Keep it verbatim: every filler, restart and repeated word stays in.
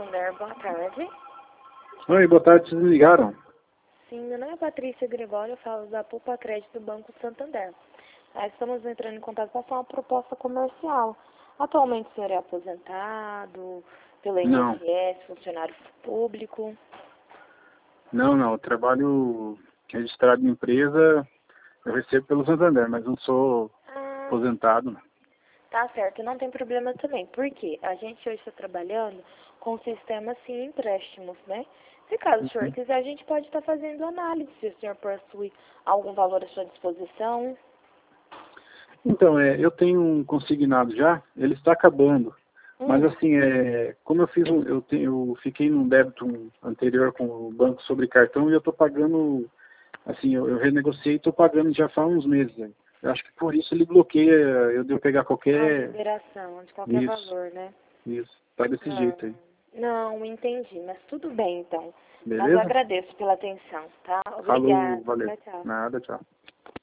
Santander, boa tarde. Oi, boa tarde, vocês me ligaram? Sim, meu nome é Patrícia Gregório, eu falo da Poupa Crédito do Banco Santander. Nós estamos entrando em contato para fazer uma proposta comercial. Atualmente o senhor é aposentado, pelo Não, I N S S, funcionário público? não, não, eu trabalho registrado em empresa, eu recebo pelo Santander, mas não sou Ah, aposentado. Não. tá certo, não tem problema também. Por quê? A gente hoje está trabalhando com o sistema sim empréstimos, né? Se caso o senhor Uhum. quiser, a gente pode estar fazendo análise, se o senhor possui algum valor à sua disposição. Então, é, eu tenho um consignado já, ele está acabando, mas Hum, assim, é, como eu fiz, um, eu, te, eu fiquei num débito anterior com o banco sobre cartão e eu estou pagando, assim, eu, eu renegociei e estou pagando já faz uns meses. Né? Eu acho que por isso ele bloqueia, eu devo pegar a qualquer... liberação de qualquer Isso, valor, né? isso, tá desse jeito Não, aí. não, entendi, mas tudo bem então. Mas eu Beleza? agradeço pela atenção, tá? Falou, Obrigada. valeu. Tchau, tchau. Nada, tchau.